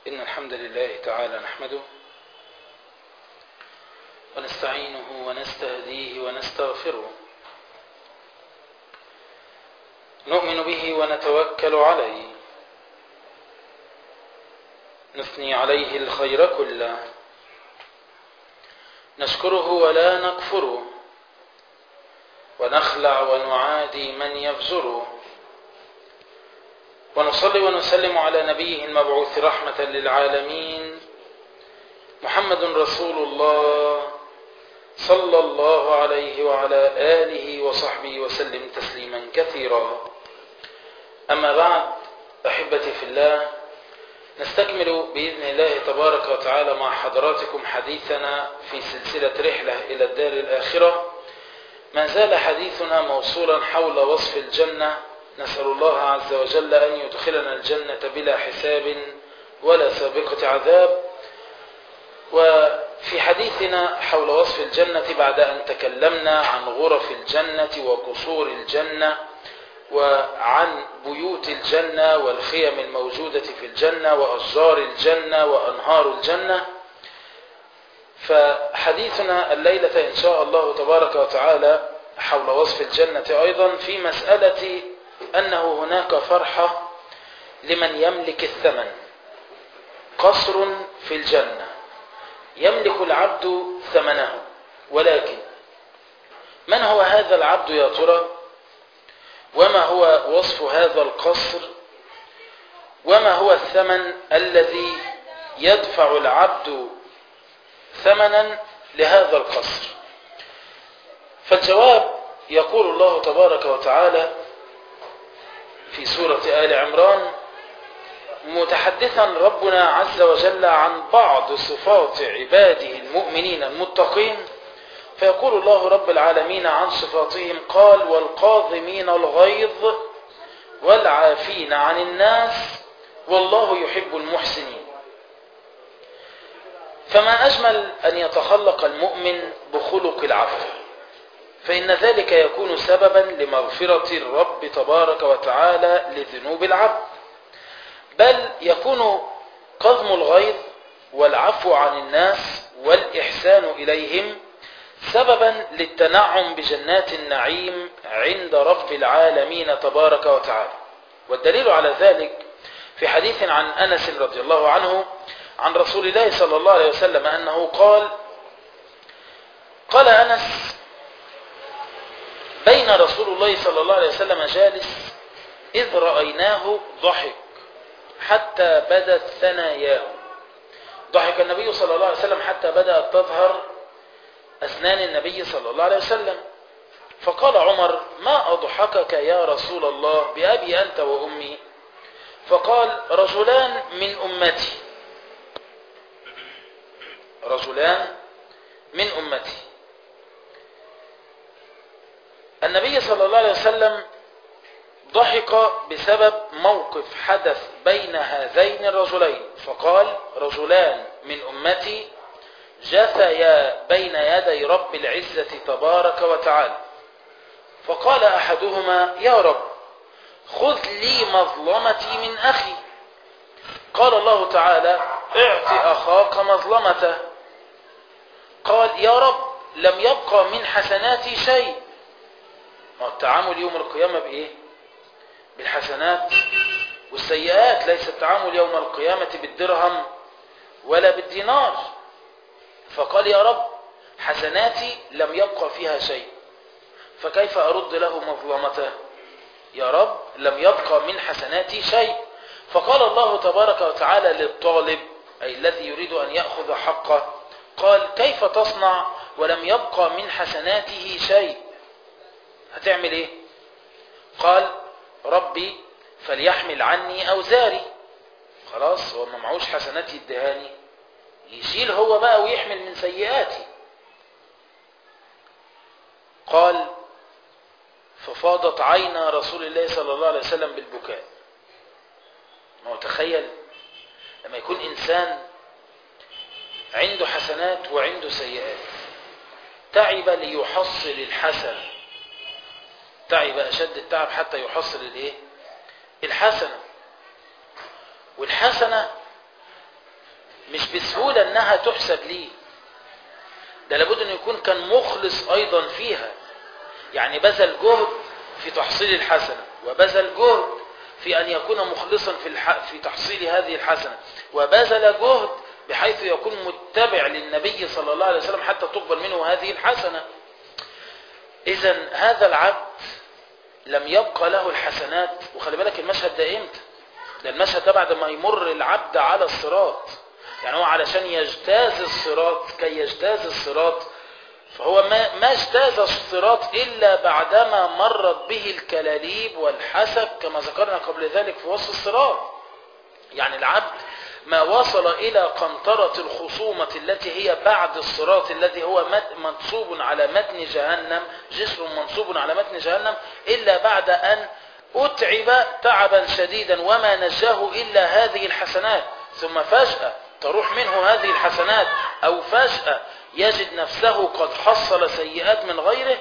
إن الحمد لله تعالى نحمده ونستعينه ونستهديه ونستغفره، نؤمن به ونتوكل عليه، نثني عليه الخير كله، نشكره ولا نكفره، ونخلع ونعادي من يفجره، ونصلي ونسلم على نبيه المبعوث رحمة للعالمين محمد رسول الله صلى الله عليه وعلى آله وصحبه وسلم تسليما كثيرا. أما بعد، أحبتي في الله، نستكمل بإذن الله تبارك وتعالى مع حضراتكم حديثنا في سلسلة رحلة إلى الدار الآخرة. ما زال حديثنا موصولا حول وصف الجنة، نسأل الله عز وجل أن يدخلنا الجنة بلا حساب ولا سابقة عذاب. وفي حديثنا حول وصف الجنة، بعد أن تكلمنا عن غرف الجنة وقصور الجنة وعن بيوت الجنة والخيم الموجودة في الجنة وأشجار الجنة وأنهار الجنة، فحديثنا الليلة إن شاء الله تبارك وتعالى حول وصف الجنة أيضا في مسألة أنه هناك فرحة لمن يملك الثمن. قصر في الجنة يملك العبد ثمنه، ولكن من هو هذا العبد يا ترى؟ وما هو وصف هذا القصر؟ وما هو الثمن الذي يدفع العبد ثمنا لهذا القصر؟ فالجواب يقول الله تبارك وتعالى في سورة آل عمران، متحدثا ربنا عز وجل عن بعض صفات عباده المؤمنين المتقين، فيقول الله رب العالمين عن صفاتهم قال: والقاظمين الغيظ والعافين عن الناس والله يحب المحسنين. فما أجمل أن يتخلق المؤمن بخلق العفو، فإن ذلك يكون سببا لمغفرة الرب تبارك وتعالى لذنوب العبد، بل يكون قضم الغيظ والعفو عن الناس والإحسان إليهم سببا للتنعم بجنات النعيم عند رب العالمين تبارك وتعالى. والدليل على ذلك في حديث عن أنس رضي الله عنه عن رسول الله صلى الله عليه وسلم أنه قال أنس: بين رسول الله صلى الله عليه وسلم جالس إذ رأيناه ضحك حتى بدت ثناياه. ضحك النبي صلى الله عليه وسلم حتى بدأت تظهر أسنان النبي صلى الله عليه وسلم. فقال عمر: ما أضحكك يا رسول الله بأبي أنت وأمي؟ فقال: رجلان من أمتي، رجلان من أمتي. النبي صلى الله عليه وسلم ضحك بسبب موقف حدث بين هذين الرجلين، فقال: رجلان من أمتي جثيا بين يدي رب العزة تبارك وتعالى، فقال أحدهما: يا رب خذ لي مظلمتي من أخي. قال الله تعالى: اعط أخاك مظلمته. قال: يا رب لم يبقى من حسناتي شيء. التعامل يوم القيامة بإيه؟ بالحسنات والسيئات، ليس التعامل يوم القيامة بالدرهم ولا بالدينار. فقال: يا رب حسناتي لم يبقى فيها شيء، فكيف أرد له مظلمته؟ يا رب لم يبقى من حسناتي شيء. فقال الله تبارك وتعالى للطالب، أي الذي يريد أن يأخذ حقه، قال: كيف تصنع ولم يبقى من حسناته شيء؟ هتعمل ايه؟ قال: ربي فليحمل عني أوزاري. خلاص، هو ما معوش حسنات يدهاني، يشيل هو بقى ويحمل من سيئاتي. قال: ففاضت عينا رسول الله صلى الله عليه وسلم بالبكاء. ما هو تخيل لما يكون إنسان عنده حسنات وعنده سيئات، تعب ليحصل الحسن، تعب أشد التعب حتى يحصل الحسنة. والحسنة مش بسهولة انها تحسب ليه، ده لابد ان يكون كان مخلص ايضا فيها، يعني بذل جهد في تحصيل الحسنة، وبذل جهد في ان يكون مخلصا في تحصيل هذه الحسنة، وبذل جهد بحيث يكون متبع للنبي صلى الله عليه وسلم حتى تقبل منه هذه الحسنة. إذن هذا العبد لم يبقى له الحسنات. وخلي بالك المشهد ده امتى؟ ده المشهد ده بعد ما يمر العبد على الصراط، يعني هو علشان يجتاز الصراط، كي يجتاز الصراط، فهو ما اجتاز الصراط إلا بعدما مرت به الكلاليب والحسك كما ذكرنا قبل ذلك في وصف الصراط. يعني العبد ما وصل إلى قنطرة الخصومة التي هي بعد الصراط الذي هو منصوب على متن جهنم، جسر منصوب على متن جهنم، إلا بعد أن أتعب تعبا شديدا وما نجاه إلا هذه الحسنات، ثم فجأة تروح منه هذه الحسنات، أو فجأة يجد نفسه قد حصل سيئات من غيره،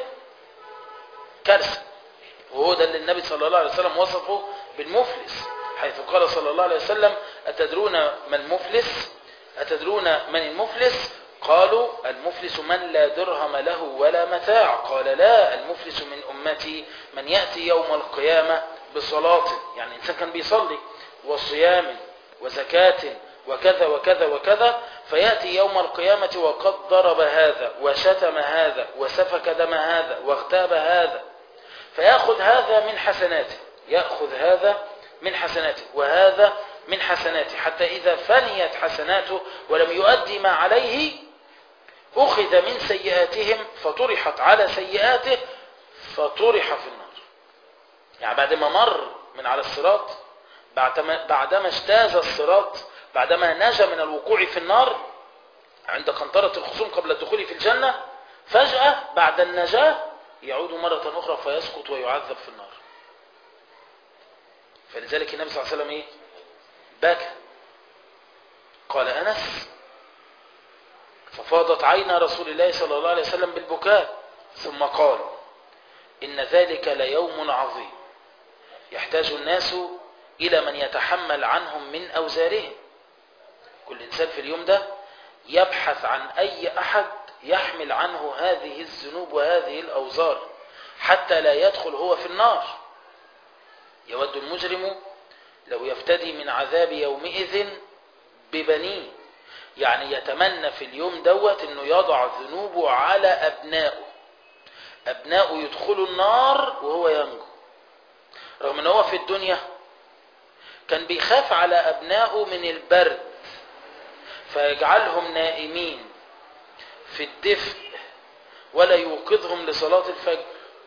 كارثة. وهو ده اللي النبي صلى الله عليه وسلم وصفه بالمفلس، حيث قال صلى الله عليه وسلم: أتدرون ما المفلس؟ أتدرون من المفلس؟ قالوا: المفلس من لا درهم له ولا متاع. قال: لا، المفلس من أمتي من يأتي يوم القيامة بصلاة، يعني إنسان كان بيصلي، وصيام وزكاة وكذا وكذا وكذا، فيأتي يوم القيامة وقد ضرب هذا وشتم هذا وسفك دم هذا واغتاب هذا، فيأخذ هذا من حسناته، يأخذ هذا من حسناته وهذا من حسناته، حتى إذا فنيت حسناته ولم يؤدي ما عليه أخذ من سيئاتهم فطرحت على سيئاته فطرح في النار. يعني بعد ما مر من على الصراط، بعدما اجتاز الصراط، بعدما نجا من الوقوع في النار عند قنطرة الخصوم قبل الدخول في الجنة، فجأة بعد النجاة يعود مرة أخرى فيسقط ويعذب في النار. فلذلك النبي صلى الله عليه وسلم بكى. قال أنس: ففاضت عينا رسول الله صلى الله عليه وسلم بالبكاء، ثم قال: إن ذلك ليوم عظيم يحتاج الناس إلى من يتحمل عنهم من أوزارهم. كل إنسان في اليوم ده يبحث عن أي أحد يحمل عنه هذه الذنوب وهذه الأوزار حتى لا يدخل هو في النار. يود المجرم لو يفتدي من عذاب يومئذ ببنيه، يعني يتمنى في اليوم دوت انه يضع ذنوبه على أبناؤه يدخلوا النار وهو ينجو، رغم ان هو في الدنيا كان بيخاف على أبنائه من البرد فيجعلهم نائمين في الدفء ولا يوقظهم لصلاة الفجر.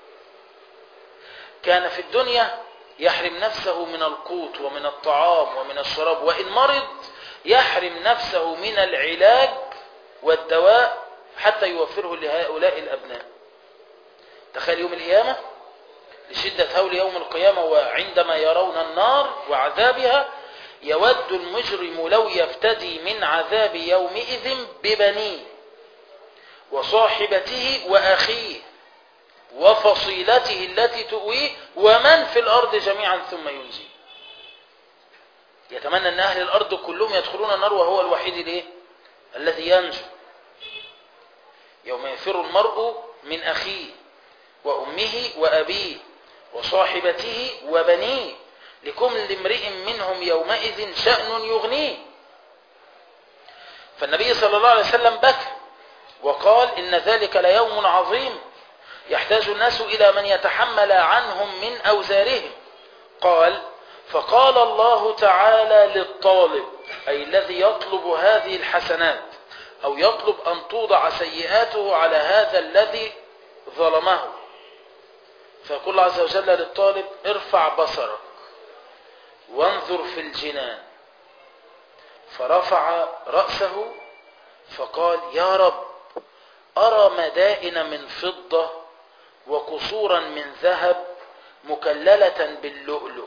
كان في الدنيا يحرم نفسه من القوت ومن الطعام ومن الشراب، وإن مرض يحرم نفسه من العلاج والدواء حتى يوفره لهؤلاء الأبناء. تخيل يوم القيامة، لشدة هول يوم القيامة وعندما يرون النار وعذابها، يود المجرم لو يفتدي من عذاب يومئذ ببنيه وصاحبته وأخيه وفصيلته التي تؤويه ومن في الأرض جميعا ثم ينجي. يتمنى أن أهل الأرض كلهم يدخلون النار وهو الوحيد الذي ينجو. يوم يفر المرء من أخيه وأمه وأبيه وصاحبته وبنيه لكل امرئ منهم يومئذ شأن يغنيه. فالنبي صلى الله عليه وسلم بكى وقال: إن ذلك ليوم عظيم يحتاج الناس إلى من يتحمل عنهم من أوزارهم. قال: فقال الله تعالى للطالب، أي الذي يطلب هذه الحسنات أو يطلب أن توضع سيئاته على هذا الذي ظلمه، فيقول الله عز وجل للطالب: ارفع بصرك وانظر في الجنان. فرفع رأسه فقال: يا رب، أرى مدائن من فضة وقصورا من ذهب مكللة باللؤلؤ.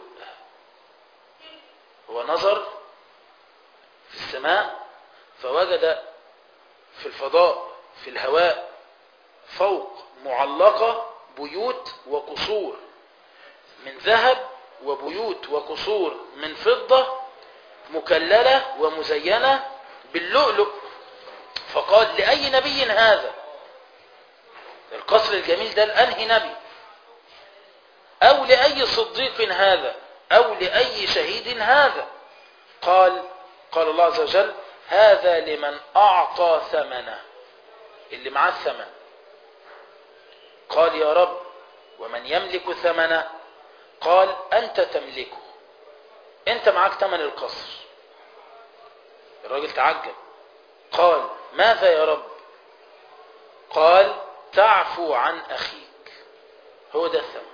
هو نظر في السماء فوجد في الفضاء في الهواء فوق معلقة بيوت وقصور من ذهب وبيوت وقصور من فضة مكللة ومزينة باللؤلؤ، فقال لأي نبي هذا؟ القصر الجميل ده لأنهي نبي؟ أو لأي صديق هذا؟ أو لأي شهيد هذا؟ قال الله عز وجل هذا لمن أعطى ثمنه، اللي معاه الثمن. قال يا رب ومن يملك ثمنه؟ قال أنت تملكه، أنت معاك ثمن القصر. الراجل تعجب، قال ماذا يا رب؟ قال تعفو عن أخيك، هو ده الثمن.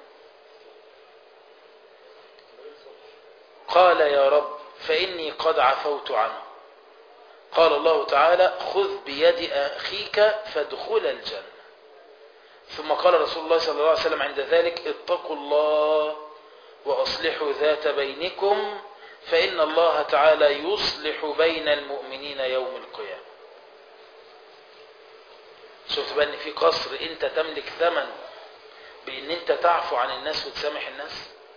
قال يا رب فإني قد عفوت عنه. قال الله تعالى خذ بيد أخيك فادخل الجنة. ثم قال رسول الله صلى الله عليه وسلم عند ذلك اتقوا الله وأصلحوا ذات بينكم فإن الله تعالى يصلح بين المؤمنين يوم القيامة. شفت بقى ان في قصر انت تملك ثمنه بان انت تعفو عن الناس وتسامح الناس،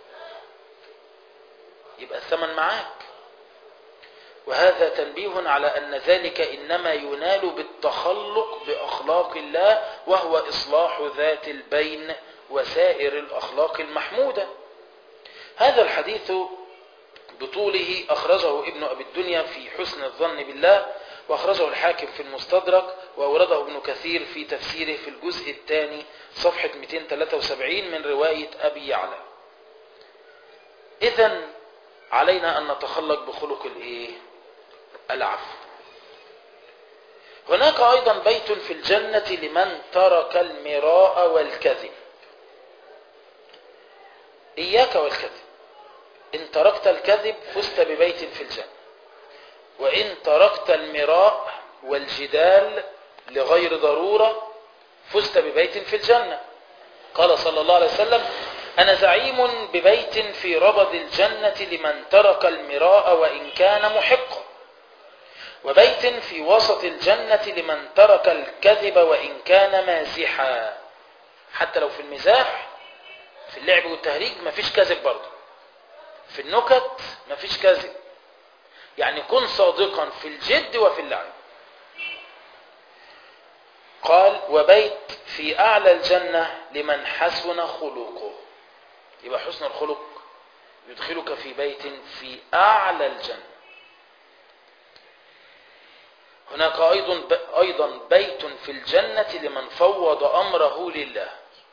يبقى الثمن معاك. وهذا تنبيه على أن ذلك إنما ينال بالتخلق بأخلاق الله، وهو إصلاح ذات البين وسائر الأخلاق المحمودة. هذا الحديث بطوله أخرجه ابن أبي الدنيا في حسن الظن بالله، وأخرجه الحاكم في المستدرك، وأورده ابن كثير في تفسيره في الجزء الثاني صفحة 273 من رواية أبي يعلى. إذن علينا أن نتخلق بخلق العفو. هناك أيضا بيت في الجنة لمن ترك المراء والكذب. إياك والكذب، إن تركت الكذب فزت ببيت في الجنة، وإن تركت المراء والجدال لغير ضرورة فزت ببيت في الجنة. قال صلى الله عليه وسلم أنا زعيم ببيت في ربض الجنة لمن ترك المراء وإن كان محقا، وبيت في وسط الجنة لمن ترك الكذب وإن كان مازحا. حتى لو في المزاح، في اللعب والتهريج مفيش كذب برضه، في النكت مفيش كذب، يعني كن صادقا في الجد وفي اللعب. قال وبيت في أعلى الجنة لمن حسن خلقه، يبقى حسن الخلق يدخلك في بيت في أعلى الجنة. هناك أيضا بيت في الجنة لمن فوض أمره لله.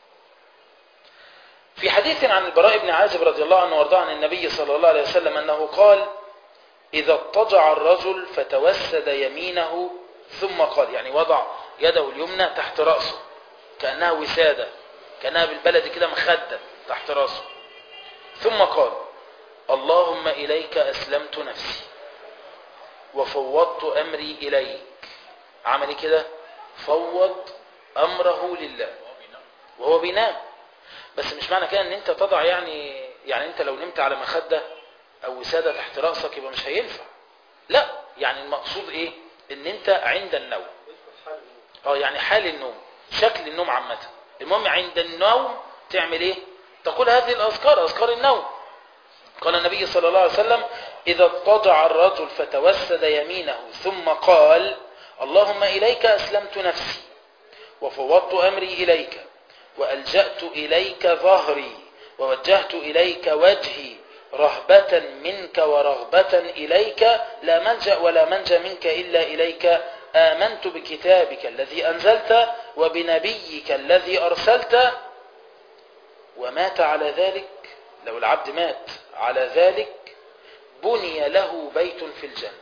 في حديث عن البراء بن عازب رضي الله عنه وارضاه عن النبي صلى الله عليه وسلم أنه قال إذا اضطجع الرجل فتوسد يمينه ثم قال، يعني وضع يده اليمنى تحت رأسه كأنها وسادة، كأنها بالبلد كده مخدة تحت رأسه، ثم قال اللهم إليك أسلمت نفسي وفوضت أمري إليك. عمل كده، فوض أمره لله وهو بينام. بس مش معنى كده ان انت تضع يعني انت لو نمت على مخدة او وسادة تحت رأسك يبقى مش هينفع، لا، يعني المقصود ايه، ان انت عند النوم، يعني حال النوم، شكل النوم عامة. المهم عند النوم تعمل ايه؟ تقول هذه الأذكار، أذكار النوم. قال النبي صلى الله عليه وسلم إذا اضطجع الرجل فتوسد يمينه ثم قال اللهم إليك أسلمت نفسي وفوضت أمري إليك وألجأت إليك ظهري ووجهت إليك وجهي رهبة منك ورغبة إليك لا ملجأ ولا منجى منك إلا إليك آمنت بكتابك الذي أنزلت وبنبيك الذي أرسلت ومات على ذلك. لو العبد مات على ذلك بني له بيت في الجنة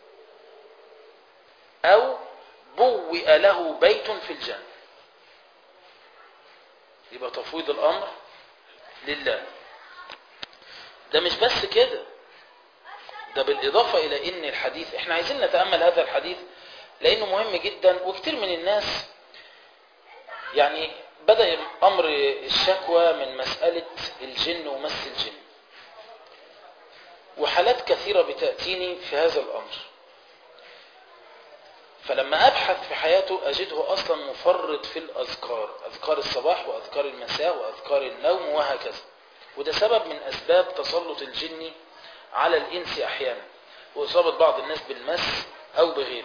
أو بوئ له بيت في الجنة. يبقى تفويض الأمر لله. ده مش بس كده، ده بالإضافة إلى إن الحديث، إحنا عايزين نتأمل هذا الحديث لأنه مهم جدا. وكتير من الناس يعني بدأ أمر الشكوى من مسألة الجن ومس الجن، وحالات كثيرة بتأتيني في هذا الأمر، فلما أبحث في حياته أجده أصلا مفرط في الأذكار، أذكار الصباح وأذكار المساء وأذكار النوم وهكذا. وده سبب من أسباب تسلط الجن على الإنس أحيانا، وإصابة بعض الناس بالمس أو بغيره.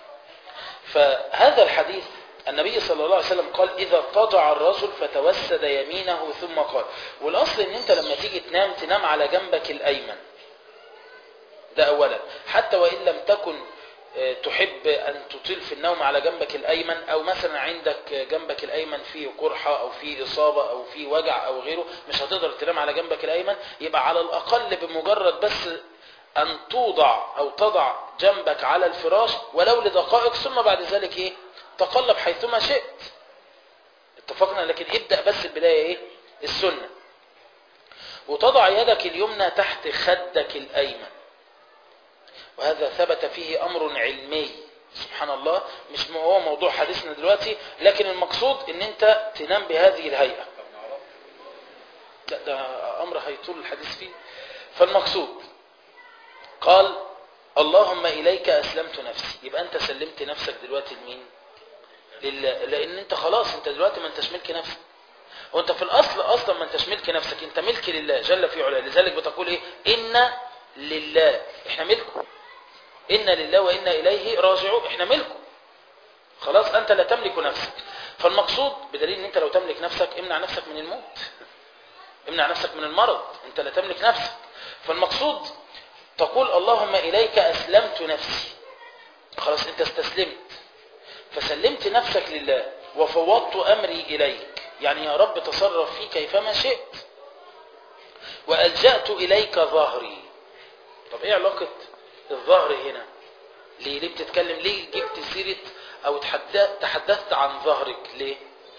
فهذا الحديث النبي صلى الله عليه وسلم قال إذا اضطجع الرجل فتوسد يمينه ثم قال. والأصل إن أنت لما تيجي تنام على جنبك الأيمن، ده أولا، حتى وإن لم تكن تحب أن تطيل في النوم على جنبك الأيمن، أو مثلا عندك جنبك الأيمن فيه قرحة أو فيه إصابة أو فيه وجع أو غيره، مش هتقدر تنام على جنبك الأيمن، يبقى على الأقل بمجرد بس أن توضع أو تضع جنبك على الفراش ولو لدقائق، ثم بعد ذلك إيه؟ تقلب حيثما شئت. اتفقنا؟ لكن ابدأ بس البداية إيه؟ السنة. وتضع يدك اليمنى تحت خدك الأيمن، وهذا ثبت فيه أمر علمي سبحان الله، مش هو موضوع حديثنا دلوقتي، لكن المقصود ان انت تنام بهذه الهيئة. لا ده أمر هيطول الحديث فيه. فالمقصود قال اللهم إليك أسلمت نفسي، يبقى أنت سلمت نفسك دلوقتي لمين؟ لله، لأن أنت خلاص أنت دلوقتي ما أنتش ملك نفسك، وأنت في الأصل أصلا ما أنتش ملك نفسك، أنت ملك لله جل في علاه. لذلك بتقول إيه؟ إن لله، إحنا ملكه، إن لله وإنا إليه راجعون، إحنا ملكه خلاص، أنت لا تملك نفسك. فالمقصود بدليل أن أنت لو تملك نفسك امنع نفسك من الموت، امنع نفسك من المرض، أنت لا تملك نفسك. فالمقصود تقول اللهم إليك أسلمت نفسي، خلاص أنت استسلمت، فسلمت نفسك لله وفوضت أمري إليك، يعني يا رب تصرف فيه كيفما شئت. وألجأت إليك ظهري. طب إيه علاقة الظهر هنا؟ ليه بتتكلم؟ ليه جبت سيرة أو تحدثت عن ظهرك ليه؟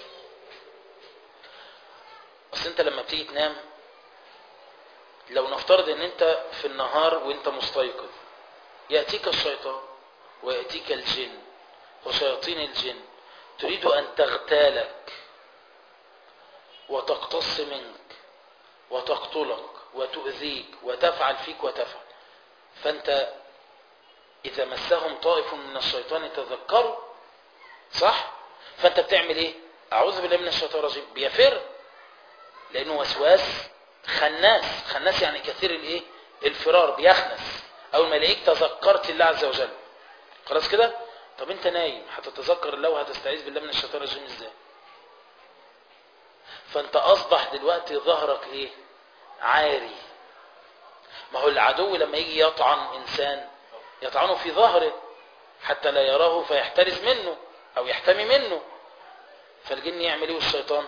أصل أنت لما بتيجي تنام، لو نفترض أن أنت في النهار وأنت مستيقظ يأتيك الشيطان ويأتيك الجن وشياطين الجن تريد أن تغتالك وتقتص منك وتقتلك وتؤذيك وتفعل فيك وتفعل. فأنت إذا مسهم طائف من الشيطان تذكروا، صح؟ فأنت بتعمل إيه؟ أعوذ بالله من الشيطان الرجيم، بيفر، لأنه وسواس خناس. خناس يعني كثير الإيه؟ الفرار، بيخنس. أول ما يلاقيك تذكرت الله عز وجل، خلاص كده؟ طب أنت نايم هتتذكر الله وهتستعيذ بالله من الشيطان الرجيم إزاي؟ فأنت أصبح دلوقتي ظهرك إيه؟ عاري. ما هو العدو لما يجي يطعن إنسان يطعنه في ظهره حتى لا يراه فيحترز منه أو يحتمي منه. فالجن يعمل إيه والشيطان؟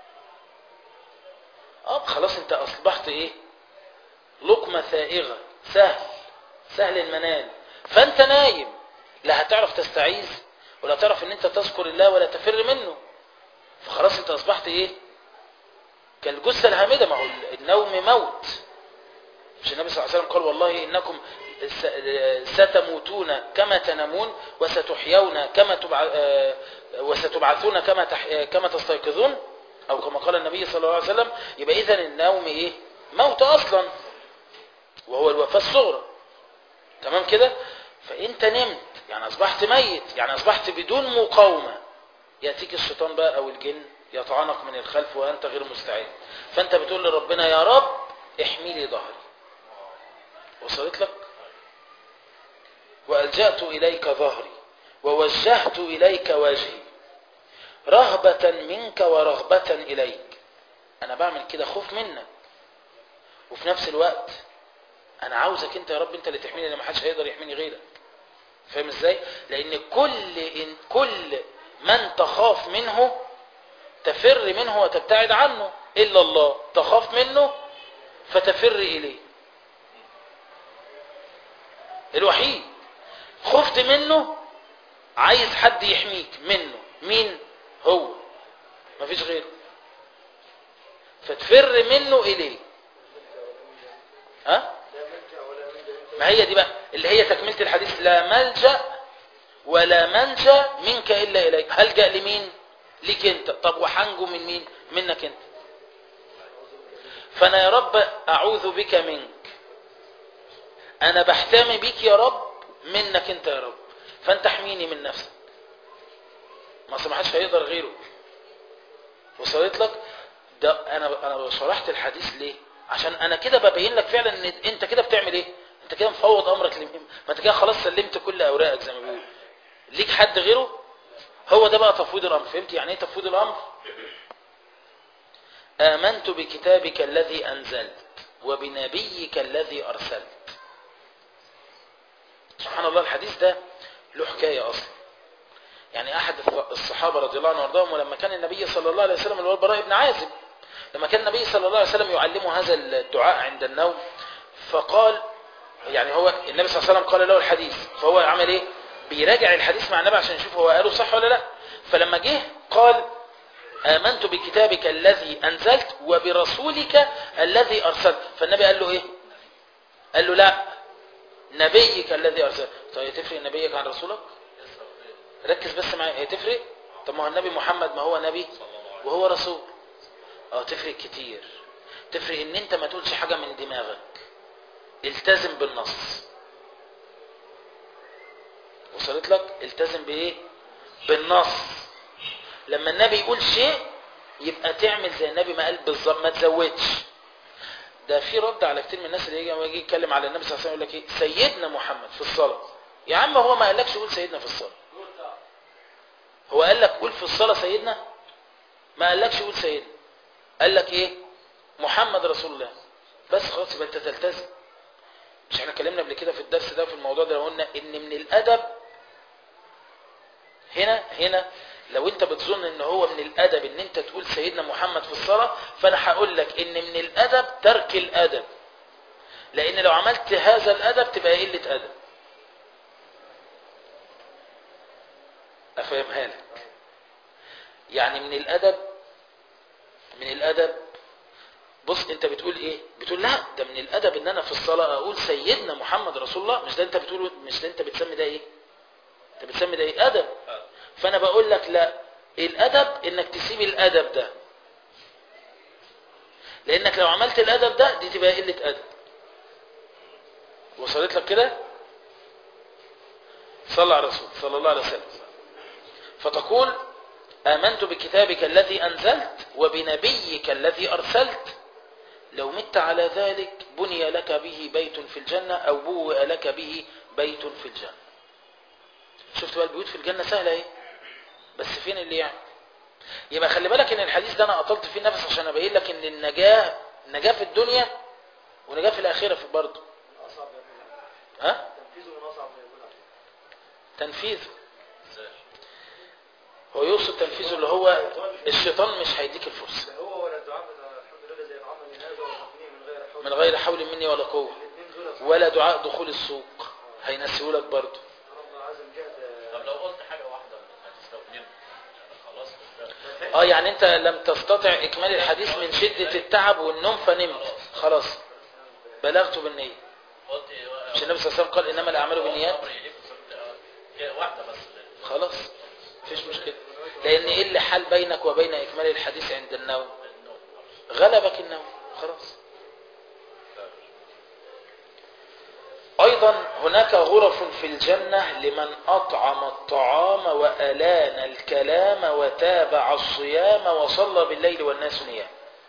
خلاص أنت أصبحت إيه؟ لقمة ثائغة، سهل المنال. فأنت نايم لا هتعرف تستعيذ ولا تعرف أن أنت تذكر الله ولا تفر منه. فخلاص أنت أصبحت إيه؟ كالجثة الهامدة. ما هو النوم موت. مش النبي صلى الله عليه وسلم قال والله إنكم ستموتون كما تنامون وستحيون وستبعثون كما تستيقظون، أو كما قال النبي صلى الله عليه وسلم. يبقى إذن النوم إيه؟ موت أصلا، وهو الوفاة الصغرى. تمام كده؟ فأنت نمت يعني أصبحت ميت، يعني أصبحت بدون مقاومة. يأتيك الشيطان بقى أو الجن يطعنك من الخلف وأنت غير مستعد، فأنت بتقول لربنا يا رب احمي لي ظهري. وصلت لك؟ وألجأت إليك ظهري ووجهت إليك وجهي رهبة منك ورغبة إليك. أنا بعمل كده خوف منك، وفي نفس الوقت أنا عاوزك أنت يا رب أنت اللي تحميني، لأن ما حدش هيقدر يحميني غيرك. فاهم إزاي؟ لأن كل من تخاف منه تفر منه وتبتعد عنه، إلا الله تخاف منه فتفر إليه. الوحيد خفت منه عايز حد يحميك منه، مين هو؟ مفيش غيره، فتفر منه إليه. ما هي دي بقى اللي هي تكملة الحديث، لا ملجأ ولا منجا منك إلا إليك. هلجأ لمين؟ ليك انت. طب وحنجو من مين؟ منك انت. فأنا يا رب أعوذ بك منك، أنا بحتمي بك يا رب منك انت يا رب، فأنت احميني من نفسك، ما سمحش هيقدر غيره. وصلت لك؟ ده أنا شرحت الحديث ليه؟ عشان أنا كده ببين لك فعلا ان انت كده بتعمل ايه؟ انت كده مفوض امرك لمين؟ ما انت كده خلاص سلمت كل اوراقك زي ما بيقولوا. ليك حد غيره؟ هو ده بقى تفويض الامر. فهمت يعني ايه تفويض الامر؟ آمنت بكتابك الذي أنزلت وبنبيك الذي أرسلت. سبحان الله، الحديث ده له حكاية أصلا. يعني أحد الصحابة رضي الله عنهم وارضاهم، ولما كان النبي صلى الله عليه وسلم، اللي هو البراء بن عازب، لما كان النبي صلى الله عليه وسلم يعلمه هذا الدعاء عند النوم، فقال، يعني هو النبي صلى الله عليه وسلم قال له الحديث، فهو عمل ايه؟ بيراجع الحديث مع النبي عشان يشوف هو قاله صح ولا لا. فلما جه قال آمنت بكتابك الذي أنزلت وبرسولك الذي أرسلت، فالنبي قال له إيه؟ قال له لا، نبيك الذي أرسلت. طيب تفرق نبيك عن رسولك؟ ركز بس معايا، هي تفرق؟ طب ما هو النبي محمد ما هو نبي وهو رسول. تفرق كتير. تفرق ان انت ما تقولش حاجة من دماغك، التزم بالنص. وصلت لك؟ التزم بايه؟ بالنص. لما النبي يقول شيء يبقى تعمل زي النبي ما قال بالظبط، ما تزودش. ده في رد على كتير من الناس اللي يجي يتكلم على النبي صلى الله عليه وسلم يقول لك ايه؟ سيدنا محمد في الصلاه. يا عم هو ما قالكش قول سيدنا في الصلاه. هو قال لك قول في الصلاه سيدنا؟ ما قالكش قول سيدنا. قال لك ايه؟ محمد رسول الله. بس خلاص يبقى انت تلتزم. مش احنا اتكلمنا قبل كده في الدرس ده في الموضوع ده، قلنا ان من الادب هنا لو انت بتظن ان هو من الادب ان انت تقول سيدنا محمد في الصلاة، فانا هقول لك ان من الادب ترك الادب، لان لو عملت هذا الادب تبقى قلة ادب. افهمها لك. يعني من الادب بص، انت بتقول ايه؟ بتقول لا ده من الادب ان انا في الصلاة اقول سيدنا محمد رسول الله. مش ده انت بتقوله؟ مش ده انت بتسمي ده ايه؟ انت بتسمي ده ايه؟ ادب. فانا بقول لك لا، الادب انك تسيب الادب ده، لانك لو عملت الادب ده دي تبقى قلة ادب. وصلت لك كده؟ صلى على الرسول صلى الله عليه وسلم. فتقول آمنت بكتابك الذي أنزلت وبنبيك الذي أرسلت، لو مت على ذلك بني لك به بيت في الجنة أو بوئ لك به بيت في الجنة. شفت بقى البيوت في الجنة سهلة ايه؟ بس فين اللي يعني؟ يبقى خلي بالك ان الحديث ده انا اطلت فيه نفس عشان ابين لك ان النجاة في الدنيا ونجاة في الآخرة في برضه. ها؟ تنفيذه. هو يقصد تنفيذه اللي هو الشيطان مش هيديك الفرصة. هو ولا الدعاء الحمد لله زي العمل من هذا وتقنيه من غير حول مني ولا قوة، ولا دعاء دخول السوق هينسيهولك برضه. طب لو قلت حاجة واحدة هتستخدمها خلاص. يعني انت لم تستطع اكمال الحديث من شدة التعب والنوم فنمت، خلاص بلغت بالنية. مش النبي صلى الله عليه وسلم قال انما الاعمال بالنيات؟ واحدة بس خلاص مفيش مشكلة. لان ايه اللي حال بينك وبين اكمال الحديث عند النوم؟ غلبك النوم، خلاص. ايضا هناك غرف في الجنة لمن اطعم الطعام والان الكلام وتابع الصيام وصلى بالليل والناس نيام.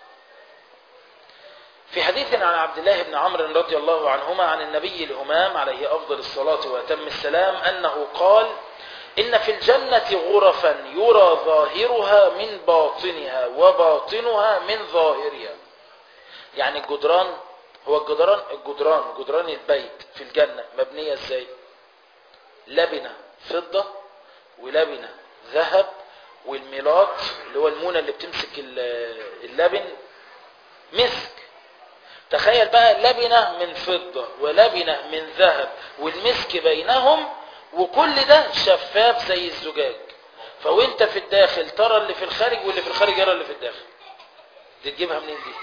في حديث عن عبد الله بن عمرو رضي الله عنهما عن النبي الهمام عليه افضل الصلاة واتم السلام انه قال إن في الجنة غرفا يرى ظاهرها من باطنها وباطنها من ظاهرها. يعني الجدران، هو جدران البيت في الجنة مبنية ازاي؟ لبنة فضة ولبنة ذهب، والميلات اللي هو المونة اللي بتمسك اللبن مسك. تخيل بقى لبنة من فضة ولبنة من ذهب والمسك بينهم، وكل ده شفاف زي الزجاج. فوانت في الداخل ترى اللي في الخارج، واللي في الخارج يرى اللي في الداخل. دي تجيبها منين دي؟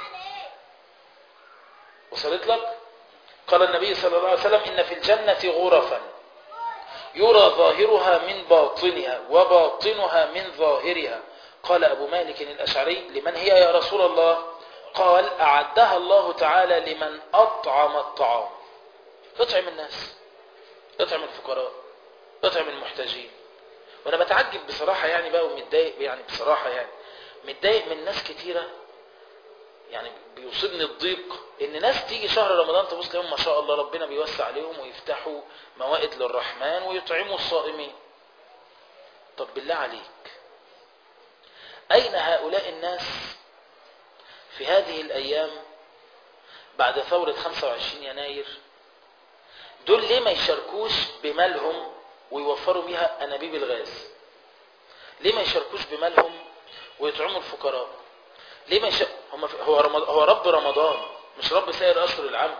وصلت لك؟ قال النبي صلى الله عليه وسلم إن في الجنة غرفا يرى ظاهرها من باطنها وباطنها من ظاهرها. قال أبو مالك الأشعري لمن هي يا رسول الله؟ قال أعدها الله تعالى لمن أطعم الطعام. اطعم الناس، اطعم الفقراء، اطعم المحتاجين. وانا بتعجب بصراحة يعني بقى، ومتضايق يعني بصراحة، يعني متضايق من ناس كتيرة يعني بيصيبني الضيق ان ناس تيجي شهر رمضان تبص لهم ما شاء الله ربنا بيوسع عليهم ويفتحوا موائد للرحمن ويطعموا الصائمين. طب بالله عليك، اين هؤلاء الناس في هذه الايام بعد ثورة 25 يناير؟ دول ليه ما يشاركوش بمالهم ويوفروا بيها انابيب الغاز؟ ليه ما يشاركوش بمالهم ويطعموا الفقراء؟ ليه ما هو رب رمضان مش رب سائر اشهر العام؟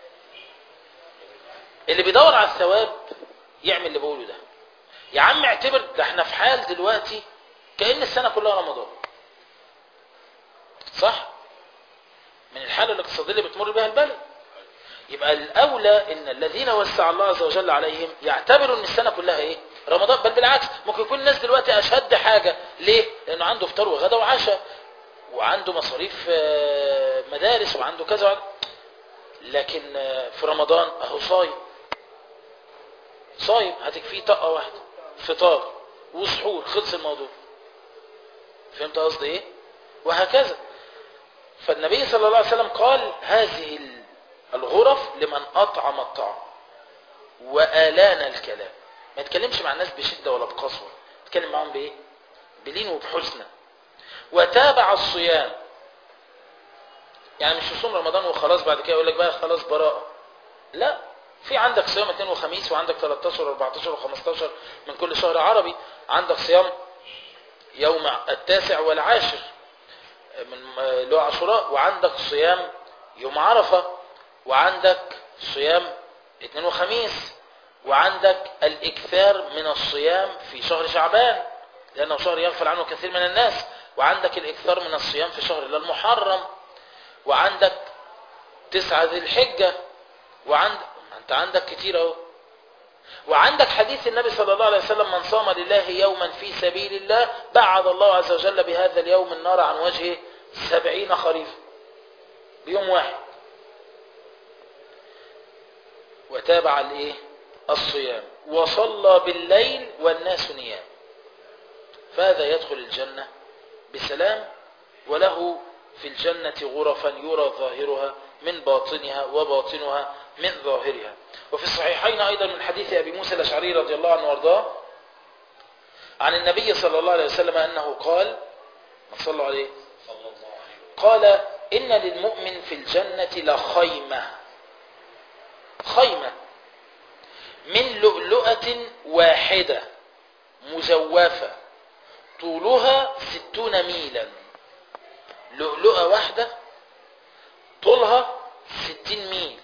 اللي بيدور على الثواب يعمل اللي بقوله ده. يا عم اعتبر ده احنا في حال دلوقتي كأن السنة كلها رمضان، صح؟ من الحالة الاقتصادية اللي بتمر بها البلد. يبقى الأولى إن الذين وسع الله عز وجل عليهم يعتبروا إن السنة كلها إيه؟ رمضان. بل بالعكس، ممكن يكون الناس دلوقتي أشد حاجة. ليه؟ لأنه عنده فطار وغدا وعشاء وعنده مصاريف مدارس وعنده كذا. لكن في رمضان أهو صايم هتكفيه طقة واحدة فطار وسحور، خلص الموضوع. فهمت قصدي إيه؟ وهكذا. فالنبي صلى الله عليه وسلم قال هذه الغرف لمن أطعم الطعام وآلان الكلام. ما يتكلمش مع الناس بشدة ولا بقسوة، يتكلم معهم بإيه؟ بلين وبحسنة. وتابع الصيام، يعني مش يصوم رمضان وخلاص بعد كده يقول لك بقى خلاص براءة. لا، في عندك صيام اثنين وخميس، وعندك 13 و14 و15 من كل شهر عربي. عندك صيام يوم 9 والعاشر من اللي هو عاشوراء، وعندك صيام يوم عرفة، وعندك صيام اثنين وخميس، وعندك الاكثار من الصيام في شهر شعبان لانه شهر يغفل عنه كثير من الناس، وعندك الاكثار من الصيام في شهر المحرم، وعندك 9 ذي الحجة، انت عندك كتير اهو. وعندك حديث النبي صلى الله عليه وسلم من صام لله يوما في سبيل الله بعد الله عز وجل بهذا اليوم النار عن وجهه 70 خريفا، بيوم واحد. وتابع الايه؟ الصيام. وصلى بالليل والناس نيام، فهذا يدخل الجنة بسلام، وله في الجنة غرفا يرى ظاهرها من باطنها وباطنها من ظاهرها. وفي الصحيحين أيضا من حديث أبي موسى الأشعري رضي الله عنه وارضاه عن النبي صلى الله عليه وسلم أنه قال صلى عليه قال إن للمؤمن في الجنة لخيمة، خيمة من لؤلؤة واحدة مزوفة طولها 60 ميلا. لؤلؤة واحدة طولها 60 ميل،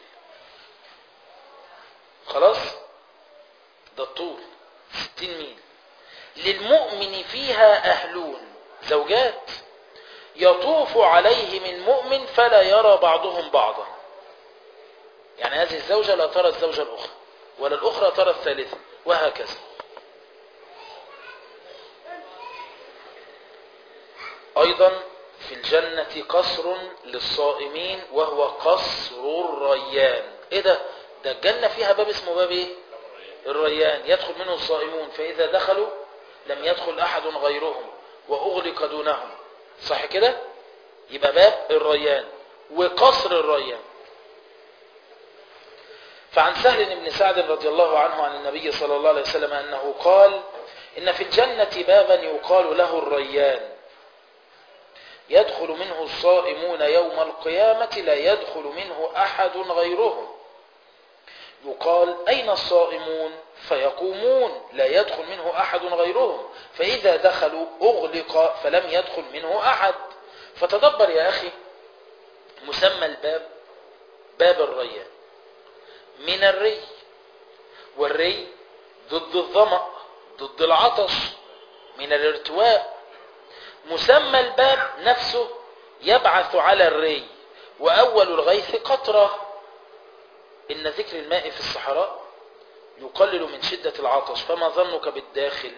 خلاص ده الطول 60 ميل. للمؤمن فيها أهلون، زوجات، يطوف عليهم المؤمن فلا يرى بعضهم بعضا. يعني هذه الزوجة لا ترى الزوجة الأخرى ولا الأخرى ترى الثالثة، وهكذا. أيضا في الجنة قصر للصائمين وهو قصر الريان. ايه ده الجنة فيها باب اسمه باب ايه؟ الريان، يدخل منه الصائمون، فإذا دخلوا لم يدخل أحد غيرهم وأغلق دونهم، صح كده؟ يبقى باب الريان وقصر الريان. فعن سهل بن سعد رضي الله عنه عن النبي صلى الله عليه وسلم أنه قال إن في الجنة بابا يقال له الريان، يدخل منه الصائمون يوم القيامة لا يدخل منه أحد غيرهم، يقال أين الصائمون؟ فيقومون لا يدخل منه أحد غيرهم، فإذا دخلوا أغلق فلم يدخل منه أحد. فتدبر يا أخي، مسمى الباب باب الريان من الري، والري ضد الظمأ ضد العطش من الارتواء. مسمى الباب نفسه يبعث على الري، وأول الغيث قطرة. إن ذكر الماء في الصحراء يقلل من شدة العطش، فما ظنك بالداخل؟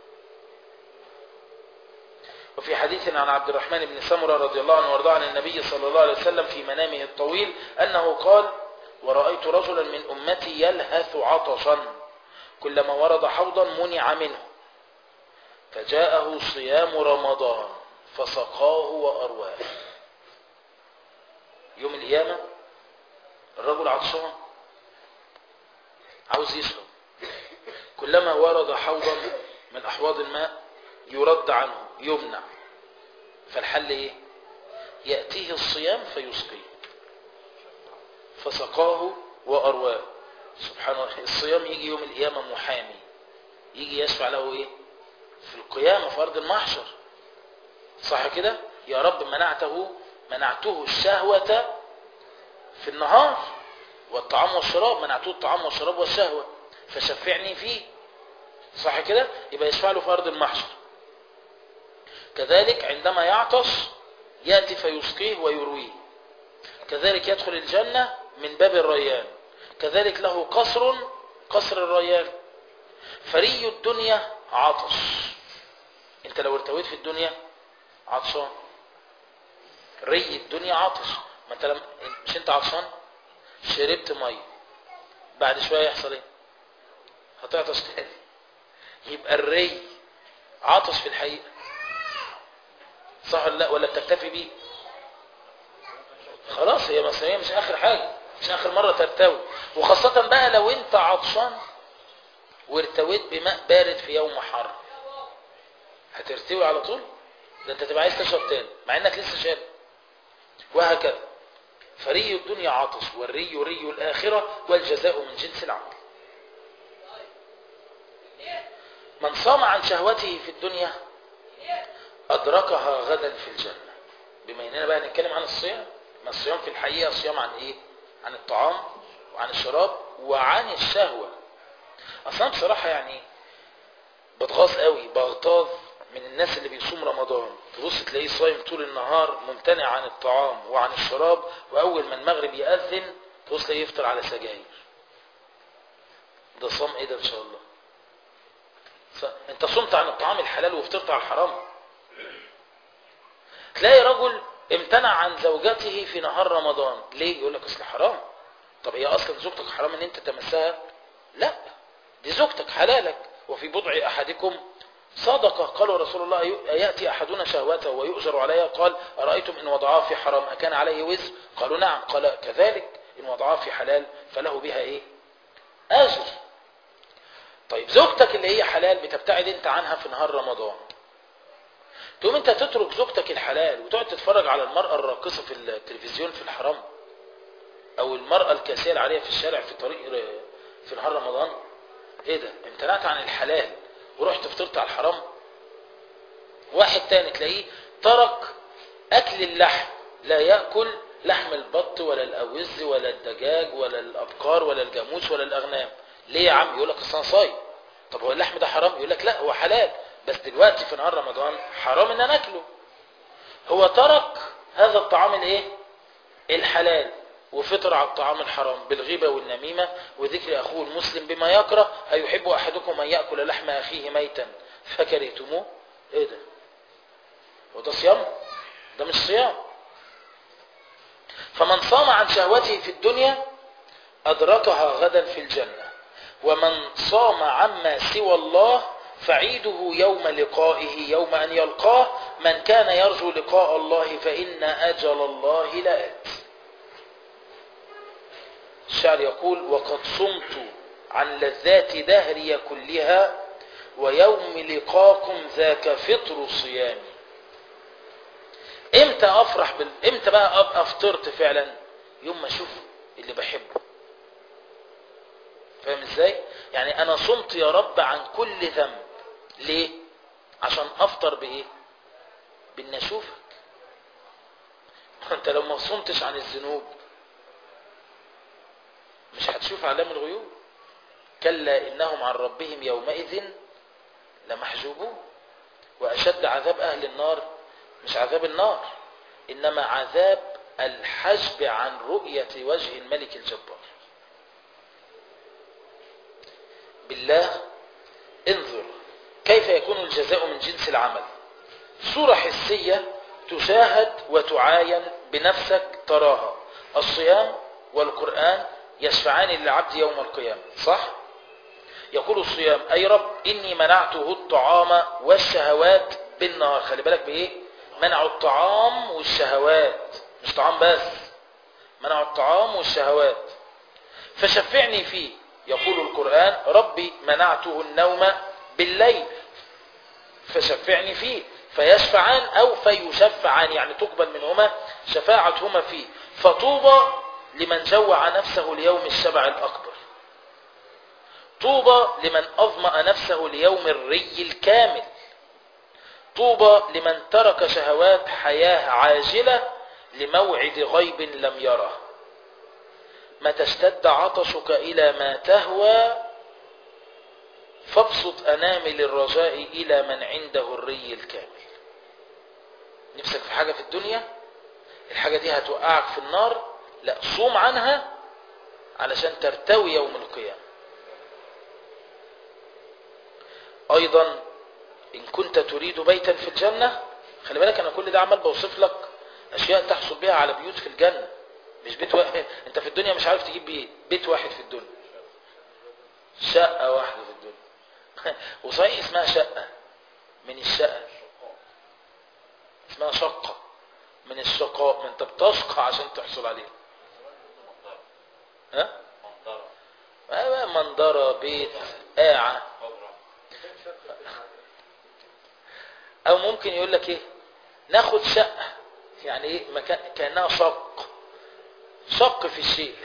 وفي حديث عن عبد الرحمن بن سمرة رضي الله عنه وارضاه عن النبي صلى الله عليه وسلم في منامه الطويل أنه قال ورأيت رجلا من أمتي يلهث عطشا كلما ورد حوضا منع منه، فجاءه صيام رمضان فسقاه وأرواه. يوم القيامة الرجل عطشان عاوز يشرب، كلما ورد حوضا من أحواض الماء يرد عنه يمنع، فالحل ايه؟ يأتيه الصيام فيسقيه، فسقاه وأرواه. سبحان الله، الصيام يجي يوم القيامة محامي، يجي يشفع له ايه؟ في القيامة في أرض المحشر، صح كده؟ يا رب منعته الشهوة في النهار والطعام والشراب، منعته الطعام والشراب والشهوة فشفعني فيه، صح كده؟ يبقى يشفع له في أرض المحشر. كذلك عندما يعطش يأتي فيسقيه ويرويه، كذلك يدخل الجنة من باب الريان، كذلك له قصر الريان. فري الدنيا عطش، انت لو ارتويت في الدنيا عطشان، ري الدنيا عطش، ما انت مش انت عطشان شربت ميه، بعد شويه يحصل ايه؟ هتعطش تاني، يبقى الري عطش في الحقيقه، صح ولا لا؟ ولا بتكتفي بيه؟ خلاص هي مسألة مش اخر حاجه، مش اخر مره ترتوي، وخاصه بقى لو انت عطشان وارتويت بماء بارد في يوم حر، هترتوي على طول؟ ده انت تبقى عايز تشرب تاني مع انك لسه شارب، وهكذا. فري الدنيا عطش، والري ري الآخرة، والجزاء من جنس العمل. من صام عن شهوته في الدنيا أدركها غدا في الجنة. بما اننا بقى نتكلم عن الصيام، ما الصيام في الحقيقة صيام عن ايه؟ عن الطعام وعن الشراب وعن الشهوة. اصلا بصراحة يعني بتغاظ قوي، بغتاظ من الناس اللي بيصوم رمضان، تبص تلاقيه صايم طول النهار ممتنع عن الطعام وعن الشراب، واول ما المغرب يأذن تبص تلاقيه يفطر على سجاير. ده صام ايه ده ان شاء الله؟ انت صمت عن الطعام الحلال وفطرت على الحرام. تلاقي رجل امتنع عن زوجته في نهار رمضان، ليه؟ يقول لك اصل حرام. طب هي اصلا زوجتك حرام ان انت تمسها؟ لا، دي زوجتك حلالك، وفي بضع احدكم صدقة. قالوا رسول الله يأتي أحدنا شهوته ويؤجر عليها؟ قال أرأيتم إن وضعها في حرام أكان عليه وزر؟ قالوا نعم. قال كذلك إن وضعها في حلال فله بها إيه؟ أجر. طيب زوجتك اللي هي حلال بتبتعد أنت عنها في نهار رمضان، تقوم أنت تترك زوجتك الحلال وتقعد تتفرج على المرأة الراقصة في التلفزيون في الحرام، أو المرأة الكاسية العارية في الشارع في طريق في نهار رمضان؟ إيه ده؟ امتنعت عن الحلال ورحت فطرت على الحرام. واحد تاني تلاقيه ترك اكل اللحم، لا يأكل لحم البط ولا الاوز ولا الدجاج ولا الابقار ولا الجاموس ولا الاغنام. ليه يا عم؟ يقول لك اصل انا صايم. طب هو اللحم ده حرام؟ يقول لك لا هو حلال، بس دلوقتي في نهار رمضان حرام ان انا اكله. هو ترك هذا الطعام الايه؟ الحلال، وفطر على الطعام الحرام بالغيبة والنميمة وذكر أخوه المسلم بما يكره. أيحب أحدكم أن يأكل لحم أخيه ميتا فكرهتموه؟ إيه ده؟ وده صيام؟ ده مش صيام. فمن صام عن شهوته في الدنيا أدركها غدا في الجنة، ومن صام عما سوى الله فعيده يوم لقائه يوم أن يلقاه. من كان يرجو لقاء الله فإن أجل الله لآت. الشاعر يقول وقد صمت عن لذات دهري كلها ويوم لقاكم ذاك فطر صيامي. امتى افرح امتى بقى ابقى فطرت فعلا؟ يوم ما اشوف اللي بحبه. فاهم ازاي؟ يعني انا صمت يا رب عن كل ذنب، ليه؟ عشان افطر بايه؟ بان اشوفك. انت لو ما صمتش عن الذنوب مش هتشوف علام الغيوب. كلا انهم عن ربهم يومئذ لمحجوبون. واشد عذاب اهل النار مش عذاب النار، انما عذاب الحجب عن رؤية وجه الملك الجبار. بالله انظر كيف يكون الجزاء من جنس العمل. صورة حسية تشاهد وتعاين بنفسك تراها. الصيام والقرآن يشفعان للعبد يوم القيامة، صح؟ يقول الصيام أي رب إني منعته الطعام والشهوات بالنهار. خلي بالك بإيه؟ منع الطعام والشهوات، مش طعام بس، منعوا الطعام والشهوات، فشفعني فيه. يقول القرآن ربي منعته النوم بالليل فشفعني فيه، فيشفعان أو فيشفعان، يعني تقبل منهما شفاعتهما فيه. فطوبى لمن جوع نفسه ليوم الشبع الأكبر، طوبى لمن أظمأ نفسه ليوم الري الكامل، طوبى لمن ترك شهوات حياة عاجلة لموعد غيب لم يره. متى اشتد عطشك إلى ما تهوى فابسط أنامل الرجاء إلى من عنده الري الكامل. نفسك في حاجة في الدنيا، الحاجة دي هتوقعك في النار، لا صوم عنها علشان ترتوي يوم القيامة. أيضا إن كنت تريد بيتا في الجنة، خلي بالك أنا كل ده عمال بوصف لك أشياء تحصل بها على بيوت في الجنة، مش بيت واحد. أنت في الدنيا مش عارف تجيب بيت واحد في الدنيا، شقة واحدة في الدنيا. وصحيح اسمها شقة من الشقة، اسمها شقة من الشقاء، ما انت بتشقى عشان تحصل عليها. ها؟ منظرة، بيت، قاعة. او ممكن يقول لك ايه، ناخد شقة، يعني ايه، مكان كأنها شق في الشيء،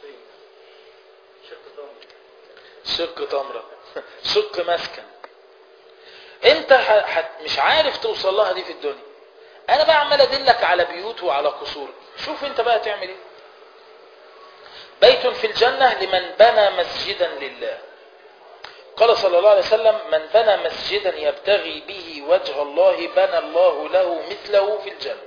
شق تمرة، شق مسكن. انت مش عارف توصل لها دي في الدنيا. انا بقى عمال ادلك على بيوت وعلى قصور، شوف انت بقى تعمل ايه. بيت في الجنة لمن بنى مسجدا لله. قال صلى الله عليه وسلم من بنى مسجدا يبتغي به وجه الله بنى الله له مثله في الجنة.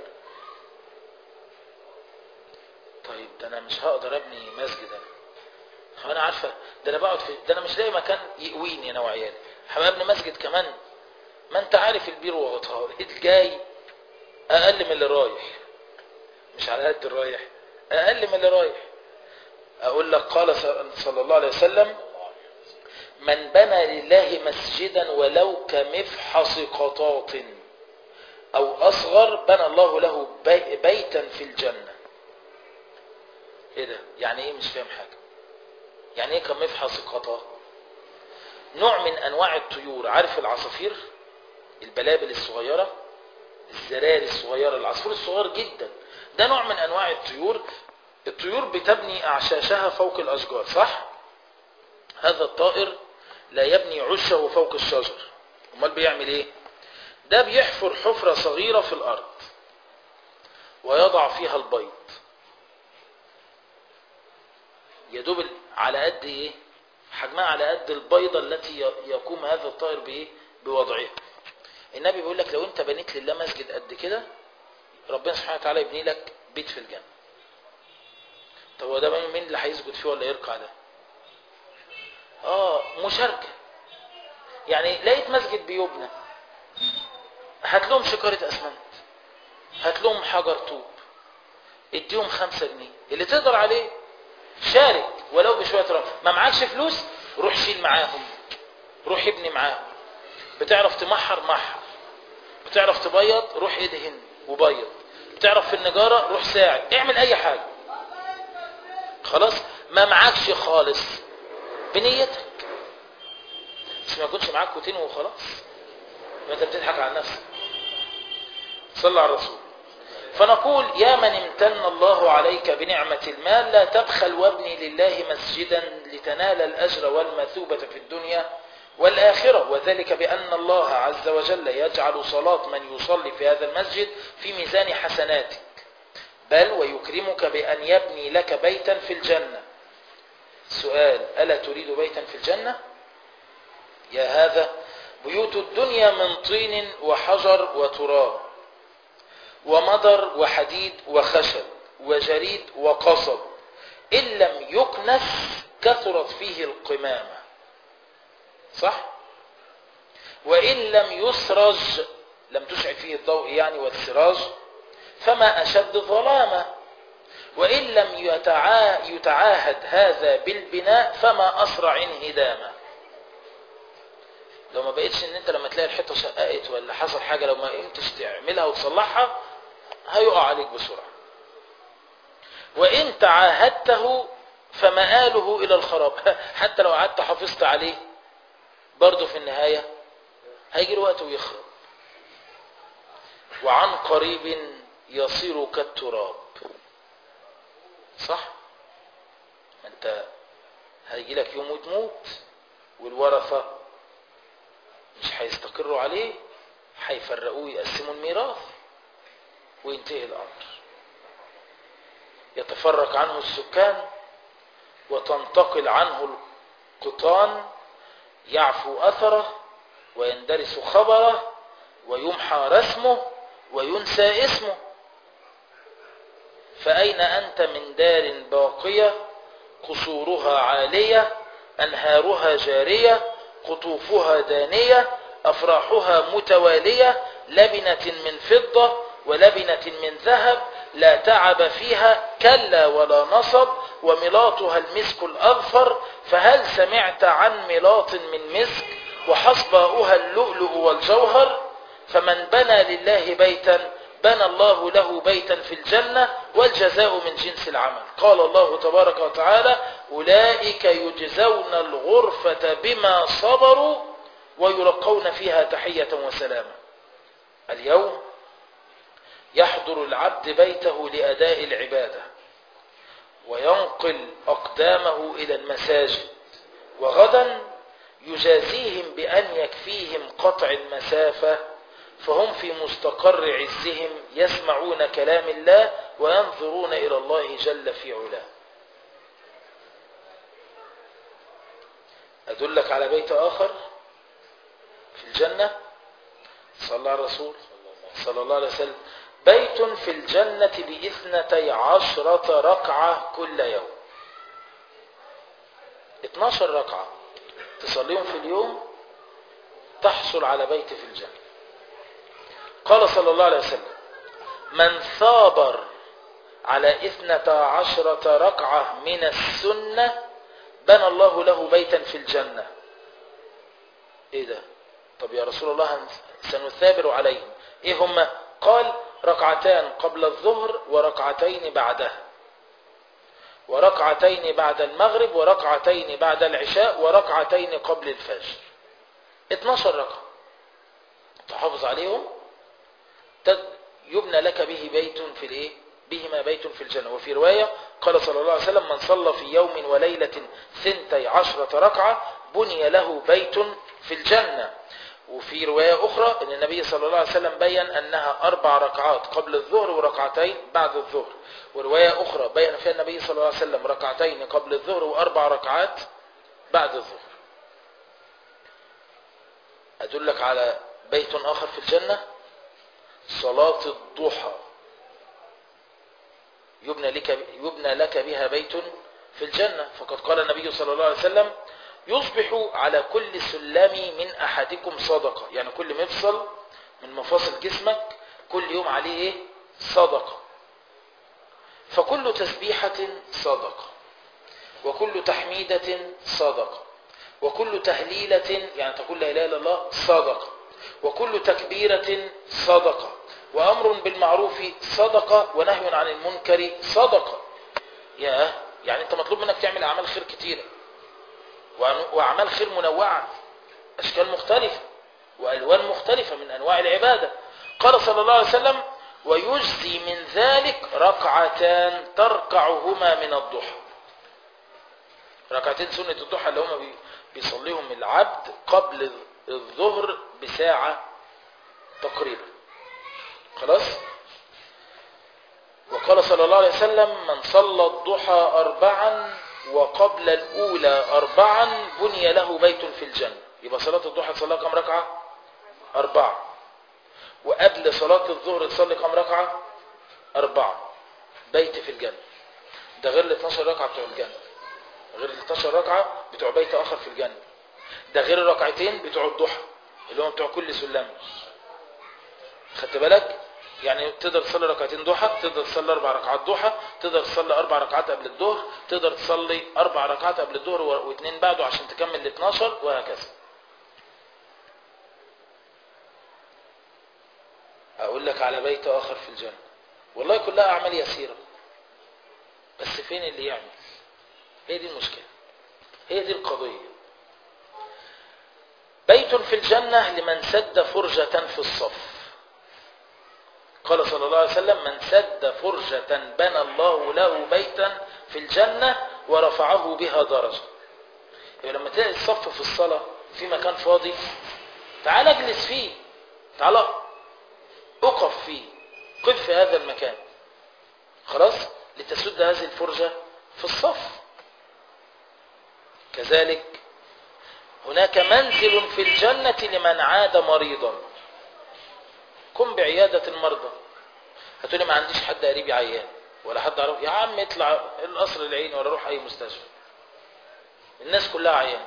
طيب ده انا مش هقدر ابني مسجد، انا عارفه ده انا بقعد في ده، انا مش لاقي مكان يقويني انا وعيالي، هبني مسجد كمان؟ ما انت عارف البير وغطاه، الجاي اقل من اللي رايح، مش على قد الرايح، اقل من اللي رايح. اقول لك قال صلى الله عليه وسلم من بنى لله مسجدا ولو كمفحص قطاط او اصغر بنى الله له بيتا في الجنة. ايه ده؟ يعني ايه؟ مش فاهم حاجة. يعني ايه كمفحص قطاط؟ نوع من انواع الطيور، عارف العصافير، البلابل الصغيرة، الزراري الصغيرة، العصفور الصغير جدا، ده نوع من انواع الطيور. الطيور بتبني اعشاشها فوق الاشجار، صح؟ هذا الطائر لا يبني عشه فوق الشجر، امال بيعمل ايه؟ ده بيحفر حفرة صغيرة في الارض ويضع فيها البيض، يدوب على قد ايه؟ حجمها على قد البيضة التي يقوم هذا الطائر بايه؟ بوضعها. النبي بيقول لك لو انت بنيت لله مسجد قد كده، ربنا سبحانه وتعالى يبني لك بيت في الجنة. طب هو ده مين اللي هيسجد فيه ولا يركع ده؟ مشاركة. يعني لقيت مسجد بيبنى، هات لهم شكارة اسمنت، هات لهم حجر طوب، اديهم 5 جنيه اللي تقدر عليه، شارك ولو بشوية رمل. ما معكش فلوس، روح شيل معاهم، روح ابني معاهم. بتعرف تمحر محر، بتعرف تبيض روح ادهن وبيض، بتعرف في النجارة روح ساعد، اعمل اي حاجة. خلاص؟ ما معكش خالص بنيتك، بس ما يكونش معاك كوتين وخلاص، ما انت بتضحك على نفسك. صلى على الرسول. فنقول يا من امتن الله عليك بنعمة المال لا تبخل وابني لله مسجدا لتنال الأجر والمثوبة في الدنيا والآخرة، وذلك بأن الله عز وجل يجعل صلاة من يصلي في هذا المسجد في ميزان حسناتك، بل ويكرمك بأن يبني لك بيتا في الجنة. سؤال: ألا تريد بيتا في الجنة؟ يا هذا بيوت الدنيا من طين وحجر وتراب ومضر وحديد وخشب وجريد وقصب، إن لم يكنس كثرت فيه القمامة، صح؟ وإن لم يسرج، لم تشعل فيه الضوء يعني والسراج، فما أشد ظلامة. وإن لم يتعاهد هذا بالبناء فما أسرع انهدامه. لو ما بقيتش ان انت لما تلاقي الحيطه شققت ولا حصل حاجه، لو ما قمتش تعملها وتصلحها هيقع عليك بسرعه. وإن تعاهدته فمآله إلى الخراب. حتى لو قعدت حافظت عليه برضه في النهاية هيجي الوقت ويخرب. وعن قريب يصير كالتراب. صح؟ انت هيجي لك يوم وتموت، والورثة مش هيستقروا عليه، هيفرقوه يقسموا الميراث وينتهي الأمر. يتفرق عنه السكان وتنتقل عنه القطان، يعفو أثره ويندرس خبره ويمحى رسمه وينسى اسمه. فأين أنت من دار باقية قصورها عالية أنهارها جارية قطوفها دانية أفراحها متوالية لبنة من فضة ولبنة من ذهب لا تعب فيها كلا ولا نصب وملاطها المسك الأظفر. فهل سمعت عن ملاط من مسك وحصباؤها اللؤلؤ والجوهر؟ فمن بنى لله بيتا بنى الله له بيتا في الجنة والجزاء من جنس العمل. قال الله تبارك وتعالى أولئك يجزون الغرفة بما صبروا ويلقون فيها تحية وسلاما. اليوم يحضر العبد بيته لأداء العبادة وينقل أقدامه إلى المساجد، وغدا يجازيهم بأن يكفيهم قطع المسافة، فهم في مستقر عزهم يسمعون كلام الله وينظرون إلى الله جل في علاه. أدلك على بيت آخر في الجنة. صلى على الرسول صلى الله عليه وسلم. بيت في الجنة ب12 ركعة كل يوم. 12 ركعة تصليهم في اليوم تحصل على بيت في الجنة. قال صلى الله عليه وسلم من ثابر على 12 ركعة من السنة بنى الله له بيتا في الجنة. ايه ده؟ طب يا رسول الله سنثابر عليهم، ايه هما؟ قال ركعتان قبل الظهر وركعتين بعدها وركعتين بعد المغرب وركعتين بعد العشاء وركعتين قبل الفجر. 12 ركعة تحافظ عليهم يبنى لك به بيت في الايه؟ بهما بيت في الجنة. وفي رواية قال صلى الله عليه وسلم من صلى في يوم وليلة 12 ركعة بني له بيت في الجنة. وفي رواية أخرى أن النبي صلى الله عليه وسلم بيّن أنها 4 ركعات قبل الظهر وركعتين بعد الظهر. ورواية أخرى بيّن فيها النبي صلى الله عليه وسلم ركعتين قبل الظهر و4 ركعات بعد الظهر. أدلك على بيت آخر في الجنة، صلاة الضحى يبنى لك بها بيت في الجنة. فقد قال النبي صلى الله عليه وسلم يصبح على كل سلم من أحدكم صدقة، يعني كل مفصل من مفاصل جسمك كل يوم عليه إيه؟ صدقة. فكل تسبيحة صدقة وكل تحميدة صدقة وكل تهليلة يعني تقول لا إله إلا الله صدقة وكل تكبيرة صدقة وأمر بالمعروف صدقة ونهي عن المنكر صدقة. يعني أنت مطلوب منك تعمل أعمال خير كتيرة وأعمال خير منوعة، أشكال مختلفة وألوان مختلفة من أنواع العبادة. قال صلى الله عليه وسلم ويجزي من ذلك ركعتان تركعهما من الضحى. ركعتين سنة الضحى اللي هم بيصليهم العبد قبل الظهر بساعة تقريبا. خلاص. وقال صلى الله عليه وسلم من صلى الضحى 4 وقبل الأولى 4 بني له بيت في الجنة. يبقى صلاة الضحى تصلي كم ركعة؟ 4. وقبل صلاة الظهر تصلي كم ركعة؟ 4. بيت في الجنة. ده غير ال 12 ركعة بتوع الجنة، غير ال 12 ركعة بتوع بيت آخر في الجنة. ده غير الركعتين بتوع الضحى اللي هم بتوع كل سلم. خدت بالك؟ يعني تقدر تصلي ركعتين ضحى، تقدر تصلي 4 ركعات ضحى، تقدر تصلي 4 ركعات قبل الظهر، تقدر تصلي 4 ركعات قبل الظهر واثنين بعده عشان تكمل ال 12 وهكذا. أقول لك على بيت آخر في الجنة، والله كلها أعمال يسيرة بس فين اللي يعمل؟ هي دي المشكلة، هي دي القضية. بيت في الجنة لمن سد فرجة في الصف. قال صلى الله عليه وسلم: من سد فرجة بنى الله له بيتا في الجنة ورفعه بها درجة. يعني لما تلاقي الصف في الصلاة في مكان فاضي، تعال اجلس فيه، تعال اقف فيه، قف في هذا المكان، خلاص، لتسد هذه الفرجة في الصف. كذلك هناك منزل في الجنة لمن عاد مريضا. قم بعيادة المرضى. هتقولي ما عنديش حد قريبي عيان ولا حد اعرف، يا عم اطلع القصر العيني ولا روح اي مستشفى، الناس كلها عيان،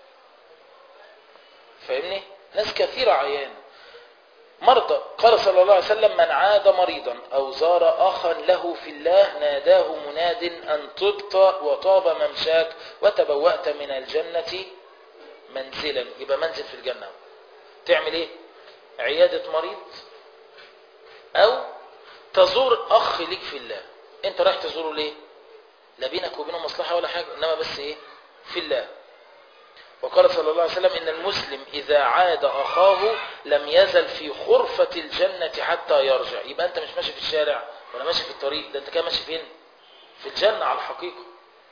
فاهمني؟ ناس كثيرة عيان مرضى. قال صلى الله عليه وسلم: من عاد مريضا أو زار أخا له في الله ناداه مناد أن طبت وطاب ممشاك وتبوأت من الجنة منزلا. يبقى منزل في الجنة. تعمل ايه؟ عيادة مريض أو تزور أخ ليك في الله. انت رايح تزوره ليه؟ لا بينك وبينه مصلحة ولا حاجة، إنما بس ايه؟ في الله. وقال صلى الله عليه وسلم: إن المسلم إذا عاد أخاه لم يزل في خرفة الجنة حتى يرجع. يبقى أنت مش ماشي في الشارع ولا ماشي في الطريق، ده أنت كده ماشي فين؟ في الجنة على الحقيقة.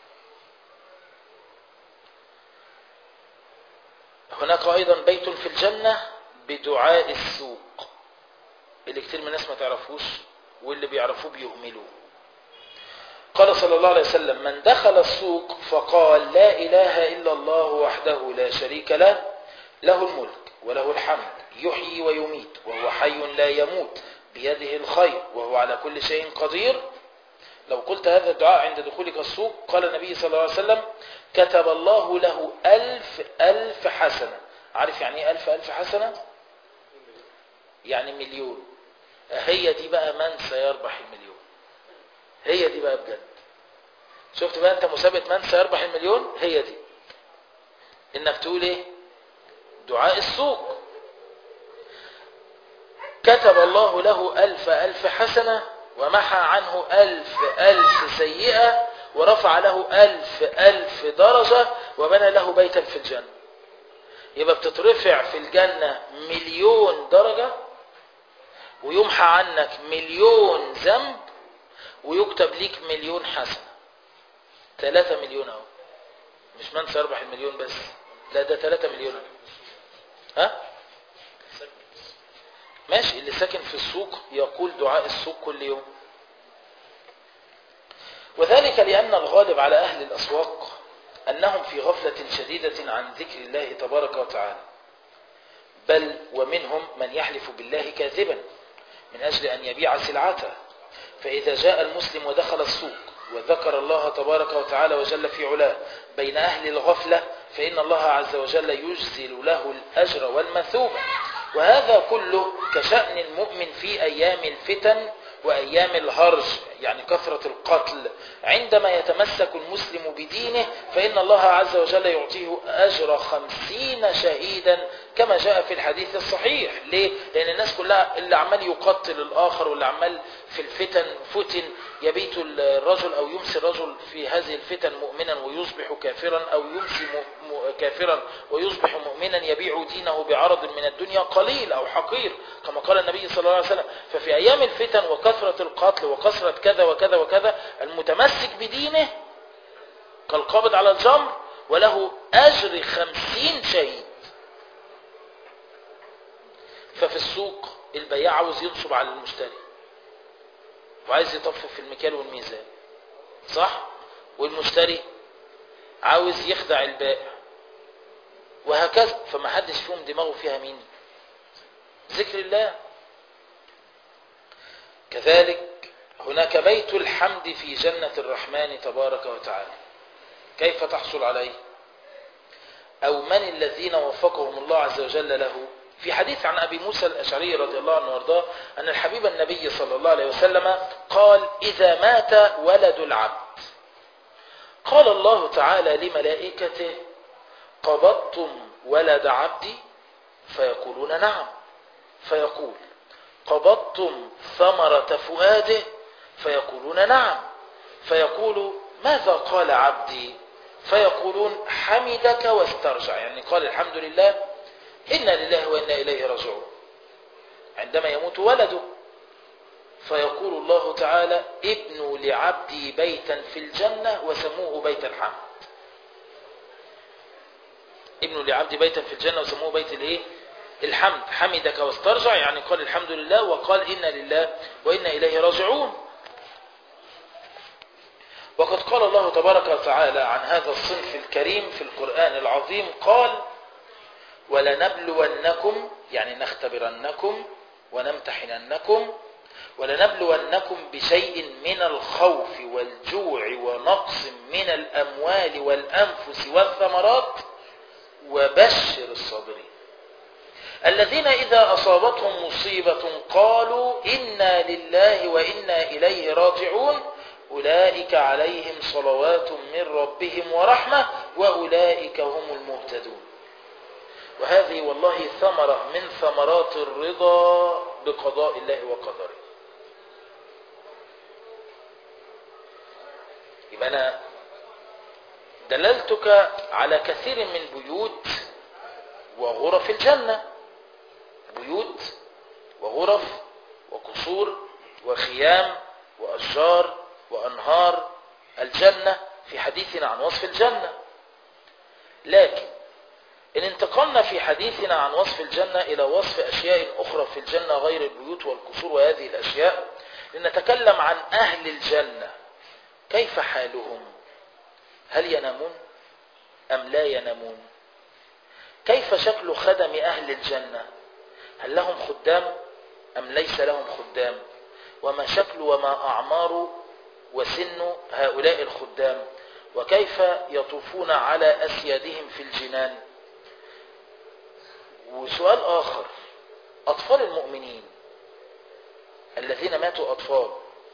هناك أيضا بيت في الجنة بدعاء السوق، اللي كتير من الناس ما تعرفوش واللي بيعرفوه بيهملوه. قال صلى الله عليه وسلم: من دخل السوق فقال: لا إله إلا الله وحده لا شريك له، له الملك وله الحمد، يحيي ويميت وهو حي لا يموت، بيده الخير وهو على كل شيء قدير. لو قلت هذا الدعاء عند دخولك السوق، قال النبي صلى الله عليه وسلم: كتب الله له 1000 حسنة. عارف يعني ايه 1000 حسنة؟ يعني مليون. هي دي بقى من سيربح المليون، هي دي بقى بجد. شفت بقى انت مسابقة من سيربح المليون؟ هي دي، انك تقول ايه؟ دعاء السوق. كتب الله له 1000 حسنة ومحى عنه 1000 سيئة ورفع له 1000 درجة وبنى له بيتا في الجنة. يبقى بتترفع في الجنة 1,000,000 درجة ويمحى عنك 1,000,000 ذنب ويكتب ليك 1,000,000 حسنة. 3 مليون اهو. مش من سيربح المليون بس، لا ده 3 مليون. ها؟ ماشي، اللي ساكن في السوق يقول دعاء السوق كل يوم. وذلك لأن الغالب على أهل الأسواق أنهم في غفلة شديدة عن ذكر الله تبارك وتعالى، بل ومنهم من يحلف بالله كاذبا من أجل أن يبيع سلعته. فإذا جاء المسلم ودخل السوق وذكر الله تبارك وتعالى وجل في علاه بين أهل الغفلة، فإن الله عز وجل يجزل له الأجر والمثوبة. وهذا كله كشأن المؤمن في أيام الفتن وأيام الهرج، يعني كثرة القتل. عندما يتمسك المسلم بدينه فإن الله عز وجل يعطيه أجر 50 شهيدا كما جاء في الحديث الصحيح. ليه؟ لأن الناس كلها اللي عمال يقتل الآخر واللي عمال في الفتن فتن، يبيت الرجل أو يمسي الرجل في هذه الفتن مؤمنا ويصبح كافرا، أو يمسي كافرا ويصبح مؤمنا، يبيع دينه بعرض من الدنيا قليل أو حقير كما قال النبي صلى الله عليه وسلم. ففي أيام الفتن وكثرة القتل وكثرة كذا وكذا وكذا، المتمسك بدينه كالقابض على الجمر وله أجر 50 شهيد. ففي السوق البياع عاوز ينصب على المشتري وعايز يطفف في المكيال والميزان، صح؟ والمشتري عاوز يخدع البائع، وهكذا. فما حدش فيهم دماغه فيها مين؟ ذكر الله. كذلك هناك بيت الحمد في جنة الرحمن تبارك وتعالى. كيف تحصل عليه؟ أو من الذين وفقهم الله عز وجل له؟ في حديث عن أبي موسى الأشعري رضي الله عنه وارضاه أن الحبيب النبي صلى الله عليه وسلم قال: إذا مات ولد العبد قال الله تعالى لملائكته: قبضتم ولد عبدي؟ فيقولون: نعم. فيقول: قبضتم ثمرة فؤاده؟ فيقولون: نعم. فيقول ماذا قال عبدي؟ فيقولون حمدك واسترجع، يعني قال الحمد لله، إنا لله وإنا إليه راجعون. عندما يموت ولده فيقول الله تعالى ابنوا لعبدي بيتا في الجنة وسموه بيت الحمد. ابنوا لعبدي بيتا في الجنة وسموه بيت الايه؟ الحمد. حمدك واسترجع يعني قال الحمد لله وقال إنا لله وإنا إليه راجعون. وقد قال الله تبارك وتعالى عن هذا الصنف الكريم في القرآن العظيم قال ولنبلونكم، يعني نختبرنكم ونمتحننكم، ولنبلونكم بشيء من الخوف والجوع ونقص من الأموال والأنفس والثمرات وبشر الصابرين الذين إذا أصابتهم مصيبة قالوا إنا لله وإنا إليه راجعون أولئك عليهم صلوات من ربهم ورحمة وأولئك هم المهتدون. وهذه والله ثمرة من ثمرات الرضا بقضاء الله وقدره. يبقى أنا دللتك على كثير من بيوت وغرف الجنة، بيوت وغرف وقصور وخيام وأشجار وأنهار الجنة في حديثنا عن وصف الجنة. لكن إن انتقلنا في حديثنا عن وصف الجنة إلى وصف أشياء أخرى في الجنة غير البيوت والقصور وهذه الأشياء، لنتكلم عن أهل الجنة كيف حالهم؟ هل ينامون أم لا ينامون؟ كيف شكل خدم أهل الجنة؟ هل لهم خدام أم ليس لهم خدام؟ وما شكل وما أعمار وسن هؤلاء الخدام؟ وكيف يطوفون على أسيادهم في الجنان؟ وسؤال آخر، أطفال المؤمنين الذين ماتوا أطفال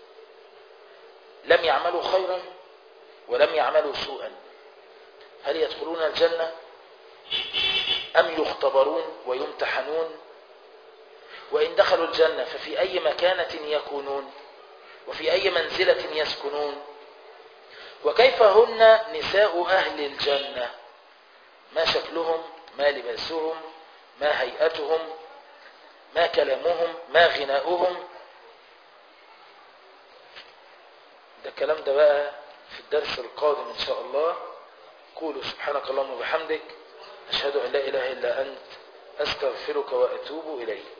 لم يعملوا خيرا ولم يعملوا سوءا، هل يدخلون الجنة أم يختبرون ويمتحنون؟ وإن دخلوا الجنة ففي أي مكانة يكونون وفي أي منزلة يسكنون؟ وكيف هن نساء أهل الجنة؟ ما شكلهم؟ ما لباسهم؟ ما هيئتهم؟ ما كلامهم؟ ما غناؤهم؟ ده الكلام ده بقى في الدرس القادم إن شاء الله. قولوا سبحانك اللهم وبحمدك أشهد أن لا إله إلا أنت أستغفرك وأتوب إليك.